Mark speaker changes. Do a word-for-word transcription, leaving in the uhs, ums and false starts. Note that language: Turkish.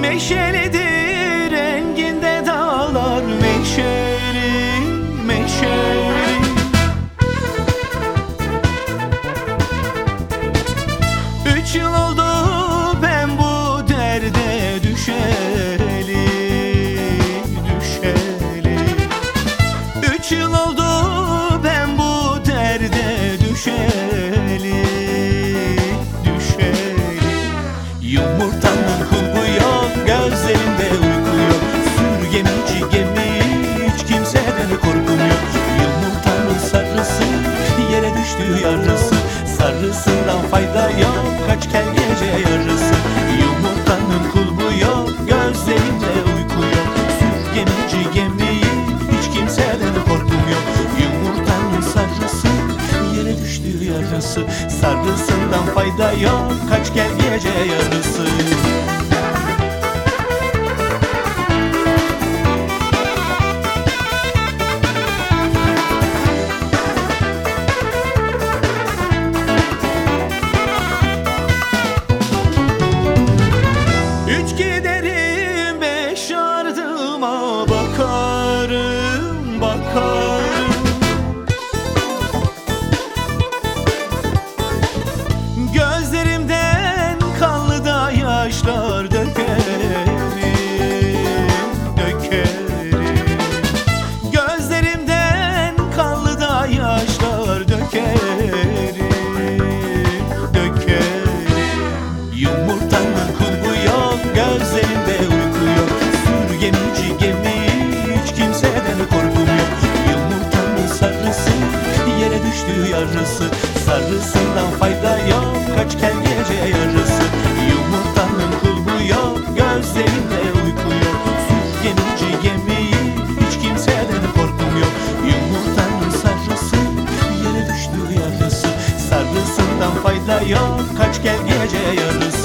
Speaker 1: Meşelidir renginde dağlar, meşeli, meşeli. Üç yıl oldu ben bu derde düşeli, düşeli. Üç yıl oldu ben bu derde düşeli, düşeli. Yumurtanın kulbu yok, gözlerinde uyku yok. Sür gemici gemi, hiç kimseden korkum yok. Yumurtanın sarısı, yere düştü yarısı. Sarısından fayda yok, kaç gel gece yarısı. Yumurtanın kulbu yok, gözlerinde uyku yok. Sür gemici gemiyi, hiç kimseden korkum yok. Yumurtanın sarısı, yere düştü yarısı. Sarısından fayda yok, kaç gel gece yarısı. Giderim beş ardıma bakarım, bakarım. Gözlerimden kanlı da yaşlar dökerim, dökerim. Gözlerimden kanlı da yaşlar dökerim, dökerim. Yumurtanın kulbu yok, gözlerinde uyku yok. Sür gemici gemiyi, hiç kimseden korkum yok. Yumurtanın sarısı, yere düştü yarısı. Sarısından fayda yok, kaç gel gece yarısı. Yumurtanın kulbu yok, gözlerinde uyku yok. Sür gemici gemiyi, hiç kimseden korkum yok. Yumurtanın sarısı, yere düştü yarısı. Sarısından fayda yok, kaç gel gece yarısı.